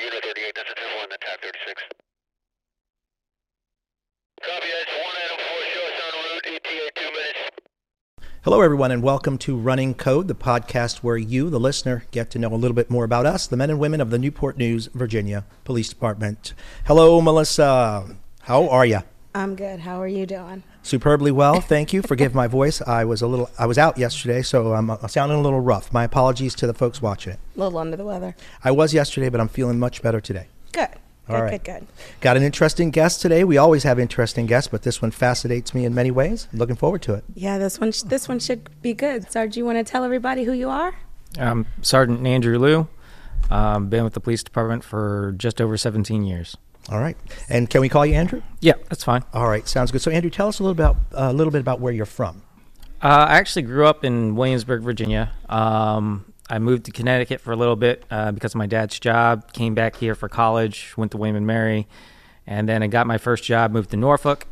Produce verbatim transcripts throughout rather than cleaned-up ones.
Unit thirty-eight, that's a ten one, attack thirty-six. Copy, that's one item four, show us en route, E T A two minutes. Hello, everyone, and welcome to Running Code, the podcast where you, the listener, get to know a little bit more about us, the men and women of the Newport News, Virginia Police Department. Hello, Melissa. How are you? I'm good. How are you doing? Superbly well, thank you. Forgive my voice. I was a little, I was out yesterday, so I'm uh, sounding a little rough. My apologies to the folks watching it. A little under the weather. I was yesterday, but I'm feeling much better today. Good. Good, All right. good, good. Got an interesting guest today. We always have interesting guests, but this one fascinates me in many ways. Looking forward to it. Yeah, this one, this one should be good. Sarge, you want to tell everybody who you are? I'm Sergeant Andrew Liu. Um, been with the police department for just over seventeen years. All right. And can we call you Andrew? Yeah, that's fine. All right. Sounds good. So, Andrew, tell us a little about a uh, little bit about where you're from. Uh, I actually grew up in Williamsburg, Virginia. Um, I moved to Connecticut for a little bit uh, because of my dad's job. Came back here for college, went to William and Mary, and then I got my first job, moved to Norfolk.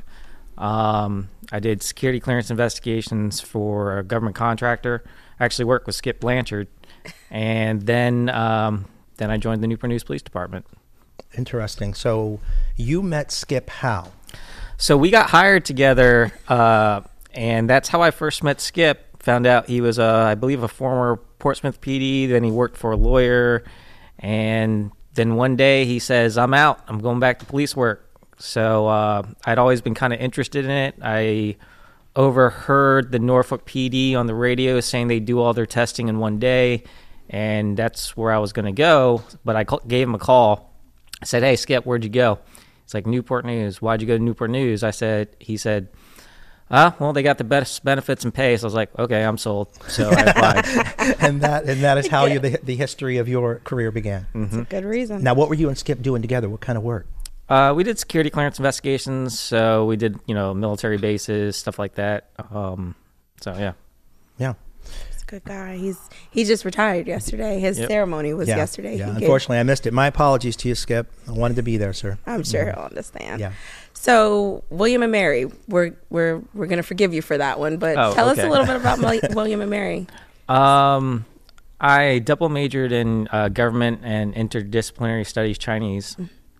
Um, I did security clearance investigations for a government contractor. I actually worked with Skip Blanchard, and then um, then I joined the Newport News Police Department. Interesting. So you met Skip how? So we got hired together, uh, and that's how I first met Skip. Found out he was, uh, I believe, a former Portsmouth P D. Then he worked for a lawyer. And then one day he says, I'm out. I'm going back to police work. So uh, I'd always been kind of interested in it. I overheard the Norfolk P D on the radio saying they do all their testing in one day. And that's where I was going to go. But I gave him a call. I said, hey, Skip, where'd you go? It's like, Newport News. Why'd you go to Newport News? I said, he said, ah, well, they got the best benefits and pay. So I was like, okay, I'm sold. So I applied. and that and that is how you, the, the history of your career began. That's Mm-hmm. a good reason. Now, what were you and Skip doing together? What kind of work? Uh, we did security clearance investigations. So we did, you know, military bases, stuff like that. Um, so, yeah. Yeah. He's a good guy. He's he just retired yesterday. His Yep. ceremony was yeah. yesterday. Yeah. He gave- Unfortunately, I missed it. My apologies to you, Skip. I wanted to be there, sir. I'm sure he'll understand. Yeah. So William and Mary, we're we're we're gonna forgive you for that one, but Oh, tell us okay. a little bit about Mil- William and Mary. Um, I double majored in uh, government and interdisciplinary studies Chinese.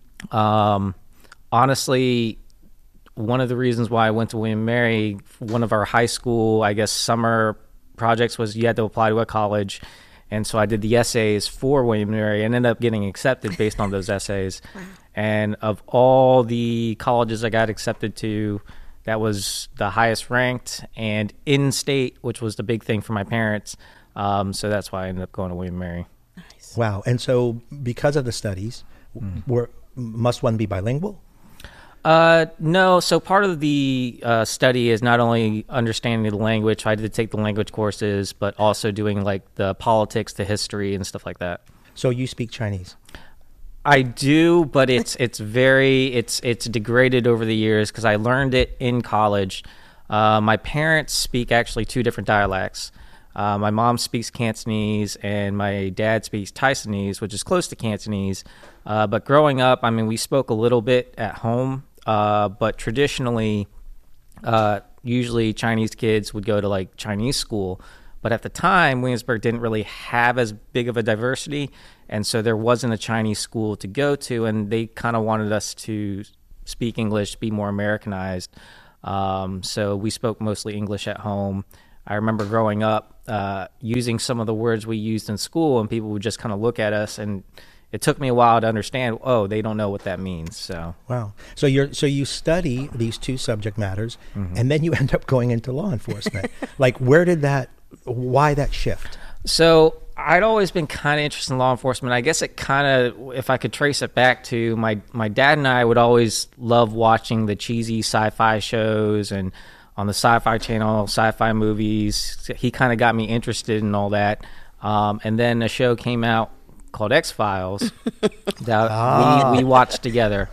Um, honestly, one of the reasons why I went to William and Mary, one of our high school, I guess, summer projects was you had to apply to a college. And so I did the essays for William and Mary and ended up getting accepted based on those essays. Wow. And of all the colleges I got accepted to, that was the highest ranked and in-state, which was the big thing for my parents. Um, so that's why I ended up going to William and Mary. Nice. Wow. And so because of the studies, Mm-hmm. were must one be bilingual? Uh, no. So part of the uh, study is not only understanding the language. I had to take the language courses, but also doing like the politics, the history, and stuff like that. So you speak Chinese? I do, but it's it's very it's it's degraded over the years because I learned it in college. Uh, my parents speak actually two different dialects. Uh, my mom speaks Cantonese, and my dad speaks Taiwanese, which is close to Cantonese. Uh, but growing up, I mean, we spoke a little bit at home, uh, but traditionally, uh, usually Chinese kids would go to like Chinese school. But at the time, Williamsburg didn't really have as big of a diversity, and so there wasn't a Chinese school to go to, and they kind of wanted us to speak English, be more Americanized. Um, so we spoke mostly English at home. I remember growing up uh, using some of the words we used in school, and people would just kind of look at us, and it took me a while to understand, oh, they don't know what that means. So Wow. So you're so you study these two subject matters, Mm-hmm. and then you end up going into law enforcement. Like, where did that? Why that shift? So I'd always been kind of interested in law enforcement. I guess it kind of, if I could trace it back to my, my dad and I would always love watching the cheesy sci-fi shows and on the Sci-Fi Channel, sci-fi movies. He kind of got me interested in all that. Um, and then a show came out called X-Files that Ah. we, we watched together.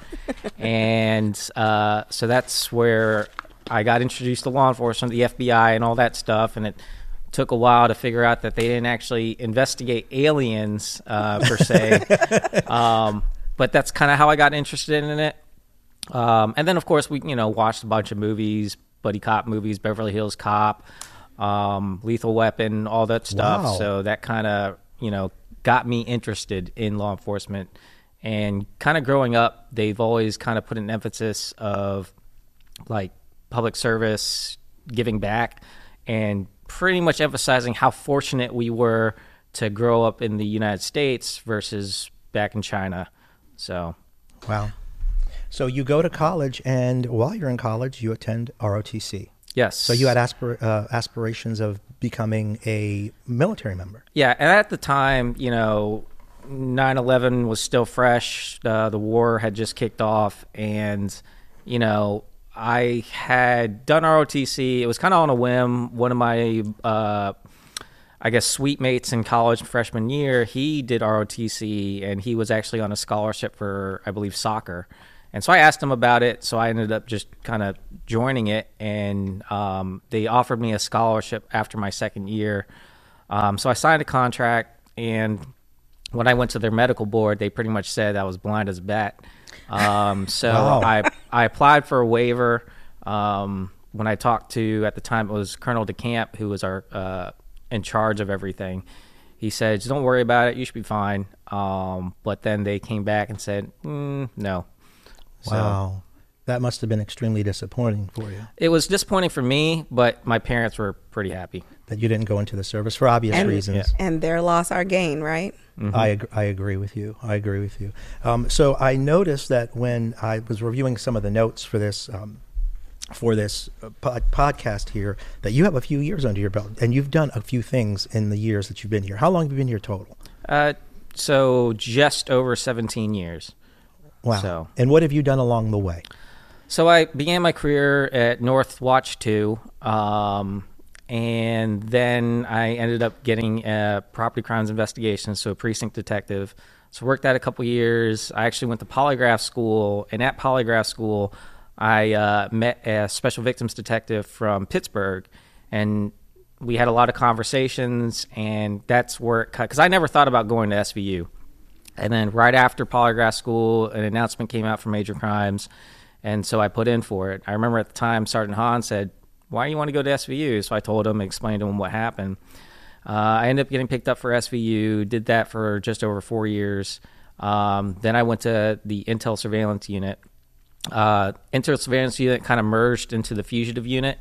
And uh, so that's where I got introduced to law enforcement, the F B I and all that stuff. And it took a while to figure out that they didn't actually investigate aliens uh, per se. um, but that's kind of how I got interested in it. Um, and then, of course, we you know watched a bunch of movies, buddy cop movies, Beverly Hills Cop, um, Lethal Weapon, all that stuff. Wow. So that kind of you know got me interested in law enforcement. And kind of growing up, they've always kind of put an emphasis of like public service, giving back, and pretty much emphasizing how fortunate we were to grow up in the United States versus back in China. So, wow. So you go to college, and while you're in college, you attend R O T C. yes. So you had aspir- uh, aspirations of becoming a military member. Yeah, and at the time, you know, nine eleven was still fresh. Uh, the war had just kicked off, and, you know, I had done R O T C. It was kind of on a whim. One of my, uh, I guess, suite mates in college freshman year, he did R O T C, and he was actually on a scholarship for, I believe, soccer. And so I asked him about it, so I ended up just kind of joining it, and um, they offered me a scholarship after my second year. Um, so I signed a contract, and when I went to their medical board, they pretty much said I was blind as a bat. Um, so Wow. I I applied for a waiver. Um, when I talked to, at the time, it was Colonel DeCamp, who was our uh, in charge of everything. He said, just don't worry about it, you should be fine. Um, but then they came back and said, mm, no. So Wow. That must have been extremely disappointing for you, it was disappointing for me, but my parents were pretty happy. that you didn't go into the service for obvious And, reasons. and their loss, our gain, right? I, ag- I agree with you. I agree with you. Um, so I noticed that when I was reviewing some of the notes for this um, for this uh, pod- podcast here, that you have a few years under your belt, and you've done a few things in the years that you've been here. How long have you been here total? Uh, so just over seventeen years. Wow. So- And what have you done along the way? So I began my career at North Watch two, um, and then I ended up getting a property crimes investigation, so a precinct detective. So worked that a couple years. I actually went to polygraph school, and at polygraph school, I uh, met a special victims detective from Pittsburgh, and we had a lot of conversations, and that's where it cut, because I never thought about going to S V U. And then right after polygraph school, an announcement came out for major crimes, and so I put in for it. I remember at the time Sergeant Hahn said, why do you want to go to S V U? So I told him, explained to him what happened. Uh, I ended up getting picked up for S V U, did that for just over four years. Um, then I went to the Intel Surveillance Unit. Uh, Intel Surveillance Unit kind of merged into the Fugitive Unit.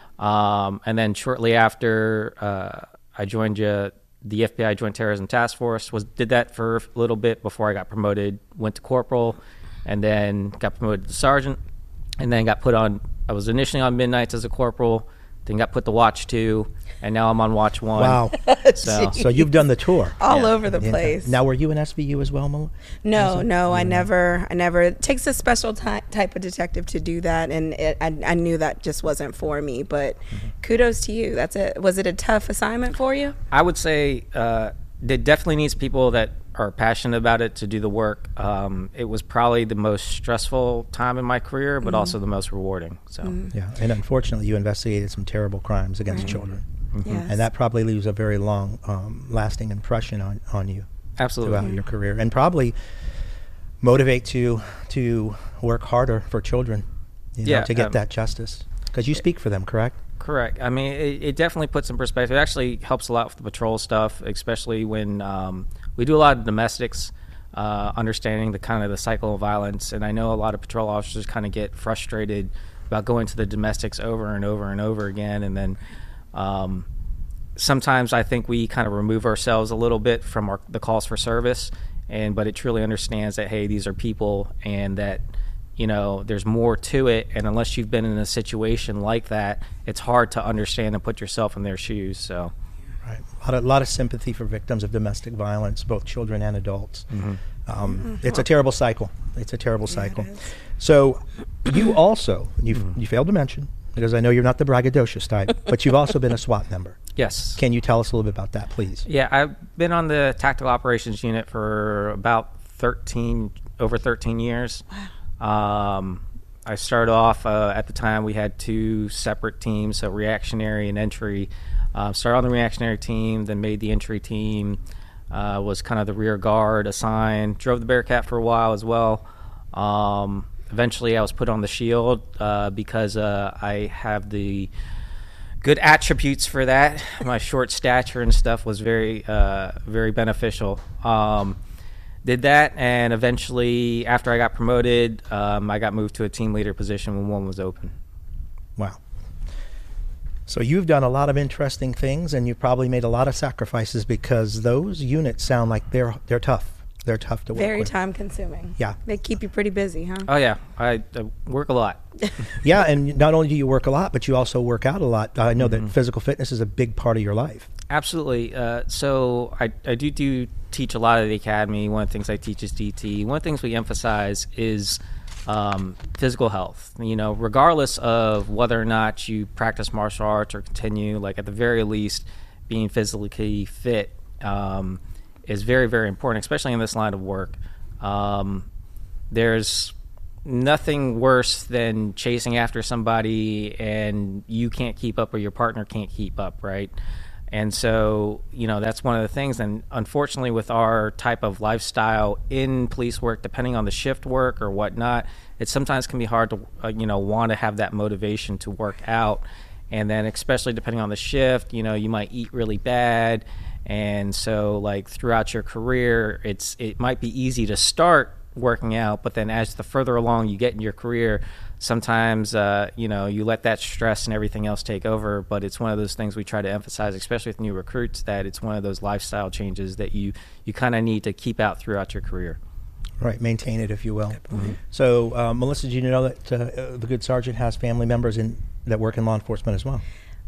Um, and then shortly after, uh, I joined uh, the F B I Joint Terrorism Task Force. Was did that for a little bit before I got promoted, went to corporal, and then got promoted to sergeant, and then got put on, I was initially on midnights as a corporal, then got put to watch two, and now I'm on watch one. Wow. So, So you've done the tour. All Yeah. over the Yeah. place. Now, were you in S V U as well, Mo? No, no, I never, I never. It takes a special ty- type of detective to do that, and it, I, I knew that just wasn't for me. But kudos to you. That's it. Was it a tough assignment for you? I would say uh, it definitely needs people that are passionate about it to do the work. Um, it was probably the most stressful time in my career, but also the most rewarding. So, Yeah. And unfortunately, you investigated some terrible crimes against Right. children. Yes. And that probably leaves a very long, um, lasting impression on, on you absolutely. throughout your career, and probably motivate you to work harder for children, you know, Yeah, to get um, that justice. Because you speak for them, correct? Correct. I mean, it, it definitely puts in perspective. It actually helps a lot with the patrol stuff, especially when um, we do a lot of domestics, uh, understanding the kind of the cycle of violence. And I know a lot of patrol officers kind of get frustrated about going to the domestics over and over and over again. And then um, sometimes I think we kind of remove ourselves a little bit from our, the calls for service. And but it truly understands that, hey, these are people, and that, you know, there's more to it, and unless you've been in a situation like that, it's hard to understand and put yourself in their shoes. So, Right. A lot of, lot of sympathy for victims of domestic violence, both children and adults. Um, it's a terrible cycle. It's a terrible cycle. it is. So you also, you you failed to mention, because I know you're not the braggadocious type, but you've also been a SWAT member. yes. Can you tell us a little bit about that, please? Yeah, I've been on the Tactical Operations Unit for about thirteen, over thirteen years. Um, I started off, uh, at the time we had two separate teams, so reactionary and entry. Uh, started on the reactionary team, then made the entry team, uh, was kind of the rear guard assigned, drove the Bearcat for a while as well. Um, eventually I was put on the Shield uh, because uh, I have the good attributes for that. My short stature and stuff was very, uh, very beneficial. Um, did that, and eventually, after I got promoted, um, I got moved to a team leader position when one was open. Wow. So you've done a lot of interesting things, and you've probably made a lot of sacrifices, because those units sound like they're they're tough. They're tough to work Very with. time consuming. Yeah. They keep you pretty busy, huh? Oh yeah, I, I work a lot. Yeah, and not only do you work a lot, but you also work out a lot. I know Mm-hmm. that physical fitness is a big part of your life. Absolutely. Uh, so I, I do do teach a lot at the academy. One of the things I teach is D T. One of the things we emphasize is um, physical health. You know, regardless of whether or not you practice martial arts or continue, like at the very least, being physically fit um, is very, very important, especially in this line of work. Um, there's nothing worse than chasing after somebody and you can't keep up or your partner can't keep up, right? And so, you know, that's one of the things. And unfortunately, with our type of lifestyle in police work, depending on the shift work or whatnot, it sometimes can be hard to, uh, you know, want to have that motivation to work out. And then especially depending on the shift, you know, you might eat really bad. And so, like, throughout your career, it's it might be easy to start working out, but then as the further along you get in your career, sometimes uh, you know, you let that stress and everything else take over. But it's one of those things we try to emphasize, especially with new recruits, that it's one of those lifestyle changes that you you kind of need to keep out throughout your career. Right, maintain it, if you will. Mm-hmm. So, uh, Melissa, do you know that uh, the good sergeant has family members in that work in law enforcement as well?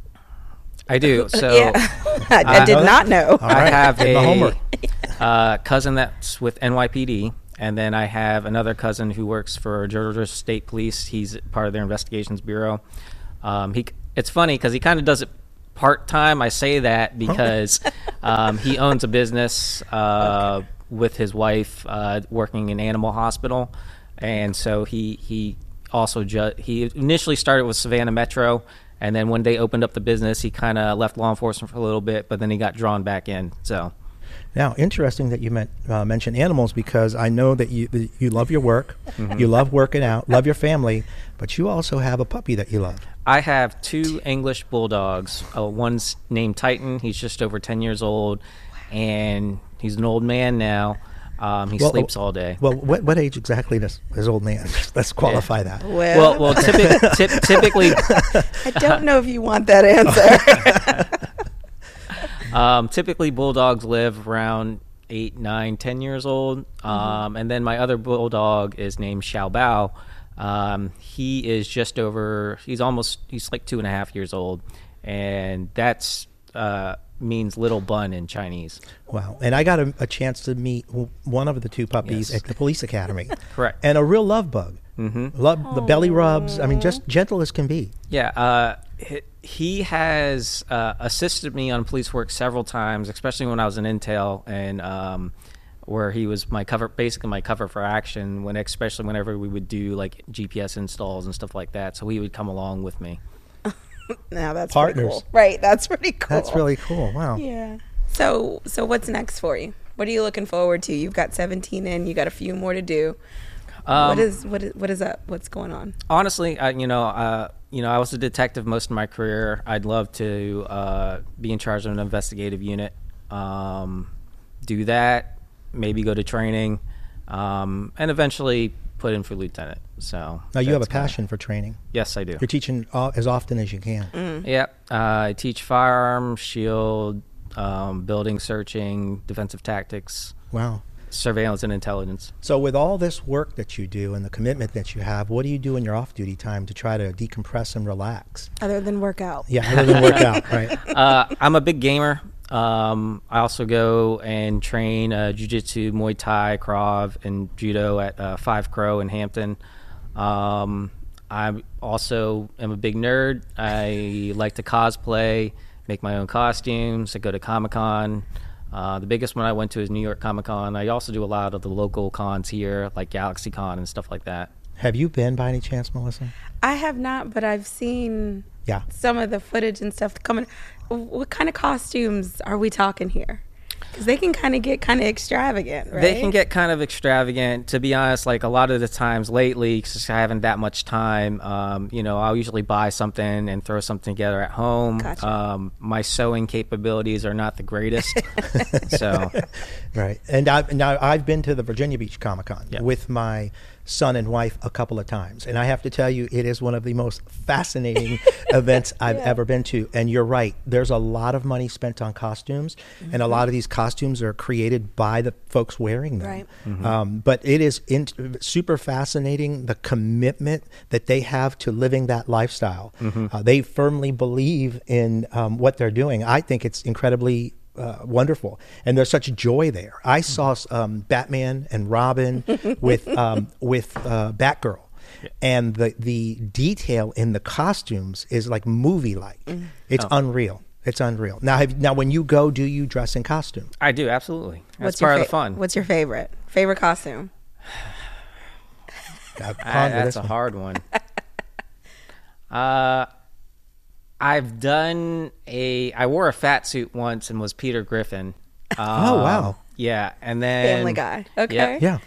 I do. So yeah. I, I uh, did not know. All I right, have did my a homework. uh, cousin that's with N Y P D, and then I have another cousin who works for Georgia State Police. He's part of their investigations bureau. Um, he, it's funny because he kind of does it part time. I say that because um, he owns a business uh, okay. with his wife, uh, working in animal hospital, and so he he also ju- he initially started with Savannah Metro. And then when they opened up the business, he kind of left law enforcement for a little bit, but then he got drawn back in. So, now, interesting that you meant, uh, mentioned animals, because I know that you that you love your work, mm-hmm. you love working out, love your family, but you also have a puppy that you love. I have two English bulldogs. Uh, one's named Titan. He's just over ten years old, and he's an old man now. Um, he well, sleeps all day. Well, what what age exactly does his old man? Let's qualify yeah. that. Well, well, well typi- tip, typically, I don't know if you want that answer. um, typically, bulldogs live around eight, nine, ten years old. Um, mm-hmm. And then my other bulldog is named Xiao Bao. Um, he is just over. He's almost. He's like two and a half years old, and that's. Uh, means little bun in Chinese. Wow. And I got a, a chance to meet one of the two puppies yes. at the police academy. Correct. And a real love bug. Mm-hmm. Love the belly rubs. I mean, just gentle as can be. Yeah. Uh, he, he has uh, assisted me on police work several times, especially when I was in Intel, and um, where he was my cover, basically my cover for action, when especially whenever we would do like G P S installs and stuff like that. So he would come along with me. Now that's Partners. pretty cool. Right, that's pretty cool. That's really cool. Wow. Yeah. So, so what's next for you? What are you looking forward to? You've got seventeen in. You got a few more to do. Um, what is what is what is up? What's going on? Honestly, I, you know, uh, you know, I was a detective most of my career. I'd love to uh, be in charge of an investigative unit. Um, do that. Maybe go to training, um, and eventually put in for lieutenant. So now you have a kinda, passion for training. Yes, I do. You're teaching all, as often as you can. Mm. Yeah, uh, I teach firearm, shield, um, building searching, defensive tactics. Wow. Surveillance and intelligence. So with all this work that you do and the commitment that you have, what do you do in your off-duty time to try to decompress and relax? Other than work out. Yeah, other than work out, right? Uh, I'm a big gamer. Um, I also go and train uh, jiu-jitsu, Muay Thai, Krav, and judo at uh, Five Crow in Hampton. Um, I also am a big nerd. I like to cosplay, make my own costumes. I go to Comic-Con. Uh, the biggest one I went to is New York Comic-Con. I also do a lot of the local cons here, like GalaxyCon and stuff like that. Have you been by any chance, Melissa? I have not, but I've seen yeah. some of the footage and stuff coming. What kind of costumes are we talking here? Because they can kind of get kind of extravagant, right? They can get kind of extravagant. To be honest, like a lot of the times lately, because I haven't that much time, um, you know, I'll usually buy something and throw something together at home. Gotcha. Um, my sewing capabilities are not the greatest. So, Right. And I, now I've been to the Virginia Beach Comic Con Yeah. with my son and wife a couple of times. And I have to tell you, it is one of the most fascinating events I've Yeah. ever been to. And you're right. There's a lot of money spent on costumes. Mm-hmm. And a lot of these costumes are created by the folks wearing them. Right. Mm-hmm. Um, but it is in, super fascinating, the commitment that they have to living that lifestyle. Mm-hmm. Uh, they firmly believe in um, what they're doing. I think it's incredibly Uh, wonderful, and there's such joy there. I saw um, Batman and Robin with um, with uh, Batgirl, and the the detail in the costumes is like movie like. It's Oh. unreal. It's unreal. Now, have, now when you go, do you dress in costume? I do, absolutely. That's What's part your of the fa- fun. What's your favorite favorite costume? I've I, pondered that's this a one. hard one. uh, I've done a. I wore a fat suit once and was Peter Griffin. Oh, wow. Um, Yeah, and then Family Guy. Okay. Yeah.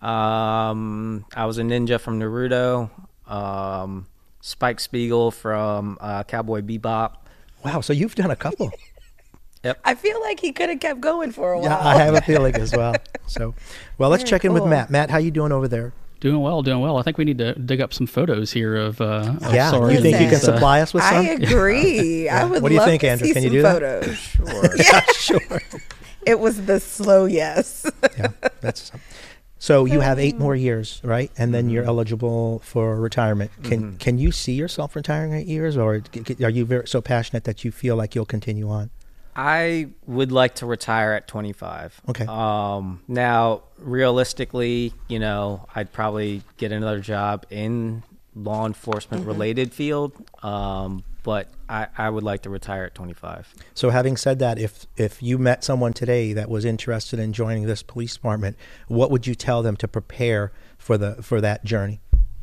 Um, I was a ninja from Naruto. Um, Spike Spiegel from uh, Cowboy Bebop. Wow. So you've done a couple. I feel like he could have kept going for a while. Yeah, I have a feeling as well. So, well, let's Very check in with cool. Matt. Matt, how you doing over there? Doing well, doing well. I think we need to dig up some photos here of. Uh, of Yeah, Sarge you think you and can his, uh, supply us with some? I agree. I would What do you love think, to Andrew? see Can you some do that? photos. Sure. Yeah, sure. It was the slow yes. Yeah, that's so you have eight more years, right? And then you're eligible for retirement. Can can you see yourself retiring eight years, or are you very, so passionate that you feel like you'll continue on? I would like to retire at twenty-five. Okay. Um, now, realistically, you know, I'd probably get another job in law enforcement related field. Um, but I, I would like to retire at twenty-five. So having said that, if if you met someone today that was interested in joining this police department, what would you tell them to prepare for the for that journey?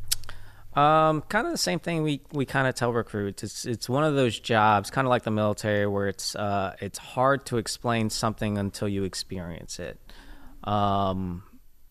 Um, kind of the same thing we, we kind of tell recruits. It's it's one of those jobs, kind of like the military, where it's uh it's hard to explain something until you experience it. Um,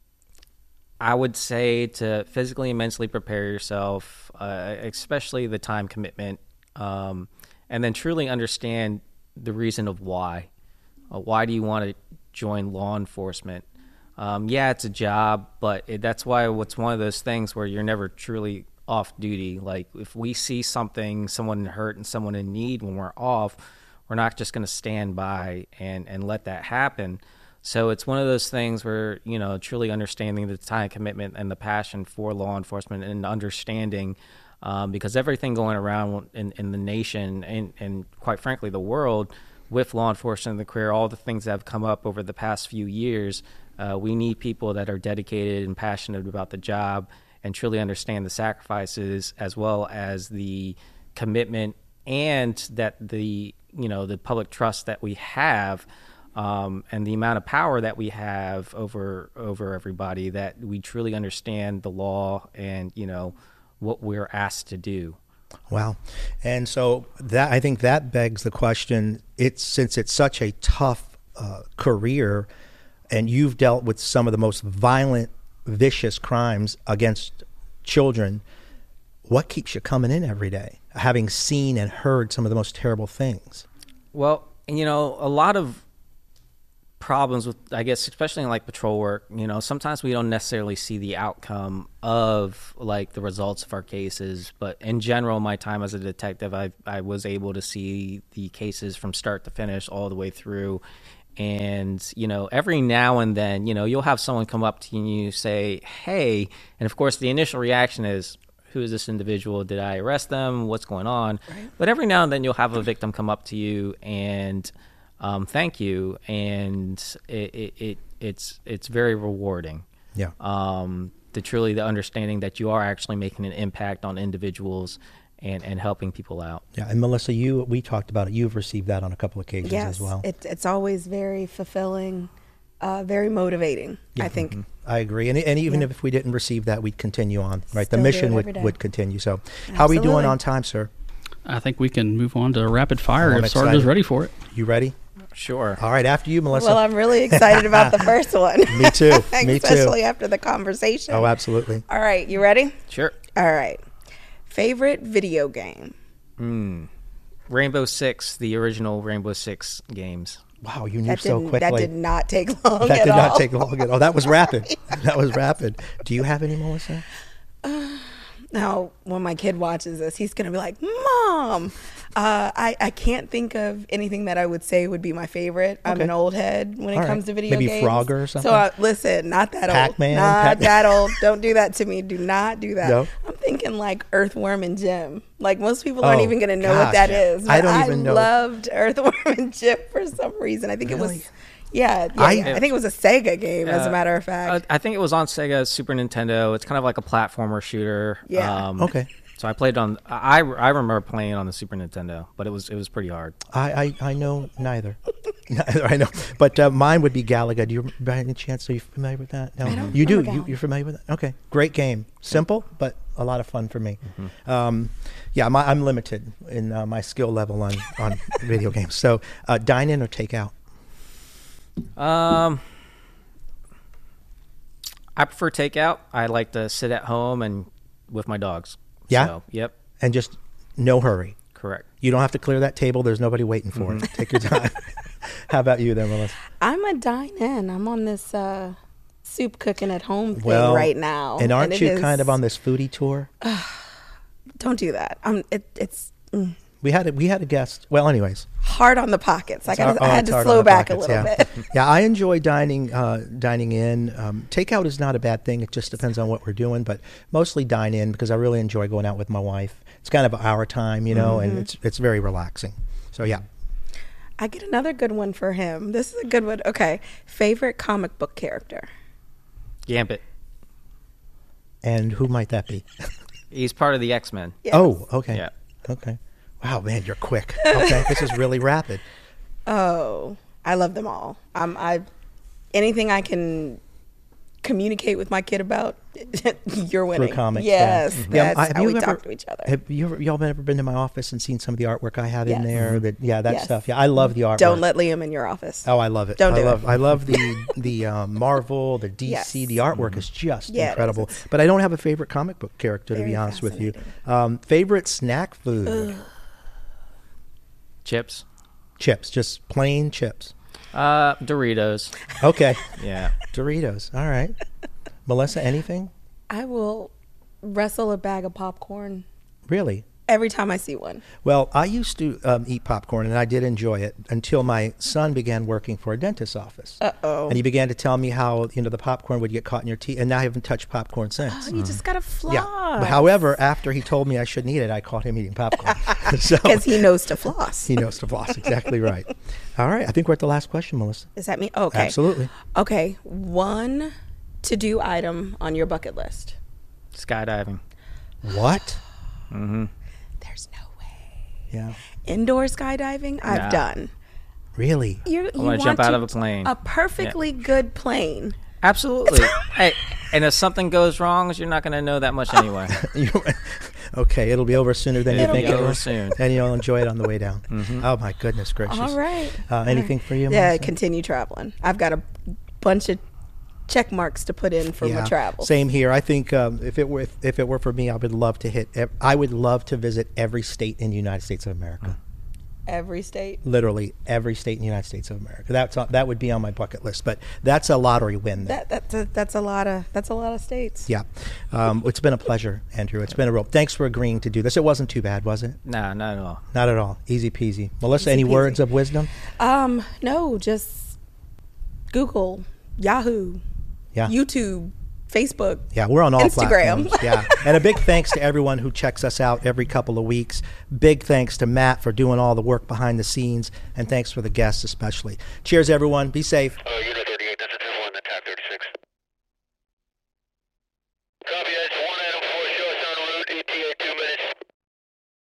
I would say to physically and mentally prepare yourself, uh, especially the time commitment, um, and then truly understand the reason of why. Uh, why do you want to join law enforcement? Um, yeah, it's a job, but it, that's why it's one of those things where you're never truly off duty. Like if we see something, someone hurt and someone in need when we're off, we're not just going to stand by and, and let that happen. So it's one of those things where, you know, truly understanding the time commitment and the passion for law enforcement and understanding, um, because everything going around in, in the nation and, and quite frankly, the world with law enforcement and the career, all the things that have come up over the past few years, Uh, we need people that are dedicated and passionate about the job and truly understand the sacrifices as well as the commitment and that the, you know, the public trust that we have um, and the amount of power that we have over over everybody, that we truly understand the law and, you know, what we're asked to do. Wow. And so that I think that begs the question, it's since it's such a tough uh, career, and you've dealt with some of the most violent, vicious crimes against children, what keeps you coming in every day, having seen and heard some of the most terrible things? Well, you know, a lot of problems with, I guess, especially in like patrol work, you know, sometimes we don't necessarily see the outcome of like the results of our cases. But in general, my time as a detective, I I was able to see the cases from start to finish all the way through. And, you know, every now and then, you know, you'll have someone come up to you and you say, hey, and of course the initial reaction is, who is this individual? Did I arrest them? What's going on? Right. But every now and then you'll have a victim come up to you and um, thank you. And it, it, it it's it's very rewarding. Yeah. Um, the truly the understanding that you are actually making an impact on individuals and, and helping people out. Yeah, and Melissa, you we talked about it. You've received that on a couple occasions Yes, as well. it, it's always very fulfilling, uh, very motivating, Yeah. I think. Mhm. I agree. And, and even Yeah. if we didn't receive that, we'd continue on, right? Still the do mission it would, every day. would continue. So how are we doing Absolutely. on time, sir? I think we can move on to rapid fire Oh, I'm if Sarge is excited. ready for it. You ready? Sure. All right, after you, Melissa. Well, I'm really excited about the first one. Me too. Me too. Especially after the conversation. Oh, absolutely. All right, you ready? Sure. All right. Favorite video game? Rainbow Six, the original Rainbow Six games. Wow, you knew That so didn't, quickly. that did not take long That at did all. not take long at all. That was rapid. That was rapid. Do you have any, Melissa? Now, when my kid watches this, he's going to be like, Mom, uh, I, I can't think of anything that I would say would be my favorite. I'm Okay. an old head when it All right. comes to video Maybe games. Frogger or something? So, uh, listen, not that Pac-Man? old. Not Pac-Man? that old. Don't do that to me. Do not do that. No? I'm thinking like Earthworm and Jim. Like, most people aren't Oh, even going to know gosh. what that is. I but don't even know. I loved Earthworm and Jim for some reason. I think it Really? was, yeah, yeah, I- I, think it was a Sega game, as a Uh, matter of fact. Uh, I think it was on Sega Super Nintendo. It's kind of like a platformer shooter. Yeah. Okay. So I played on. I, I remember playing on the Super Nintendo, but it was it was pretty hard. I, I, I know neither. Neither, I know. But uh, mine would be Galaga. Do you, by any chance, are you familiar with that? No. I don't You do? remember You, Galaga. you're familiar with that? Okay. Great game. Simple, but a lot of fun for me. Mm-hmm. Um, yeah, my, I'm limited in uh, my skill level on, on video games. So uh, dine in or take out? Um, I prefer takeout. I like to sit at home and with my dogs. Yeah? So, yep. And just no hurry. Correct. You don't have to clear that table. There's nobody waiting for Mm-hmm. it. Take your time. How about you then, Melissa? I'm a dine in. I'm on this uh, soup cooking at home thing Well, right now. And aren't it you is- kind of on this foodie tour? Don't do that. I'm. It, it's mm, We had a, we had a guest. Well, anyways. hard on the pockets. I, It's gotta, hard- I oh, had it's to hard on slow the back a pockets, little yeah. bit. Yeah, I enjoy dining uh, dining in. Um, takeout is not a bad thing. It just depends on what we're doing, but mostly dine in because I really enjoy going out with my wife. It's kind of our time, you know, Mm-hmm. and it's it's very relaxing. So yeah, I get another good one for him. This is a good one. Okay, favorite comic book character. Gambit. and who might that be? He's part of the X Men. Yes. Oh, okay, Yeah. okay. Wow, man, you're quick. Okay, this is really rapid. Oh, I love them all. Um, I anything I can communicate with my kid about, you're winning. Through comics. Yes, yeah. Yeah, that's I- have how you we ever- talk to each other. Have you ever, y'all ever been to my office and seen some of the artwork I have in Yes. there? That yeah, that Yes. stuff. Yeah, I love the artwork. Don't let Liam in your office. Oh, I love it. Don't I do it. love I love the the um, Marvel, the D C. Yes. The artwork is just Yeah, it is. incredible. It's But I don't have a favorite comic book character to very be honest with you. fascinating. Um, favorite snack food? Chips. Chips, just plain chips. Uh, Doritos. Okay, Yeah. Doritos. All right. Melissa, anything? I will wrestle a bag of popcorn Really? every time I see one. Well, I used to um, eat popcorn, and I did enjoy it until my son began working for a dentist's office. Uh-oh. And he began to tell me how you know the popcorn would get caught in your teeth, and now I haven't touched popcorn since. Oh, you just gotta floss. Yeah. But however, after he told me I shouldn't eat it, I caught him eating popcorn. so Because he knows to floss. he knows to floss. Exactly right. All right. I think we're at the last question, Melissa. Is that me? Okay. Absolutely. Okay. One to-do item on your bucket list. Skydiving. What? There's no way. Yeah. Indoor skydiving, I've Nah. done. Really? You, you wanna want jump out to- of a plane. A perfectly good plane. Absolutely. Hey, and if something goes wrong, you're not going to know that much anyway. You- okay. It'll be over sooner than It'll you think be it over will. soon. And you'll enjoy it on the way down. Oh my goodness gracious. All right. Uh, anything for you, Yeah, Melissa? continue traveling. I've got a bunch of check marks to put in for my travel. Same here. I think um, if it were if, if it were for me, I would love to hit. ev- I would love to visit every state in the United States of America. Every state. Literally every state in the United States of America. That's on, that would be on my bucket list. But that's a lottery win. Then. That that's a, that's a lot of that's a lot of states. Yeah, um, it's been a pleasure, Andrew. It's been a real. Thanks for agreeing to do this. It wasn't too bad, was it? Nah, not at all. Not at all. Easy peasy. Melissa, Easy any peasy. words of wisdom? Um, no, just Google, Yahoo, Yeah. YouTube, Facebook. Yeah, we're on all Instagram. platforms. Yeah, and a big thanks to everyone who checks us out every couple of weeks. Big thanks to Matt for doing all the work behind the scenes, and thanks for the guests especially. Cheers, everyone. Be safe. Uh, you know,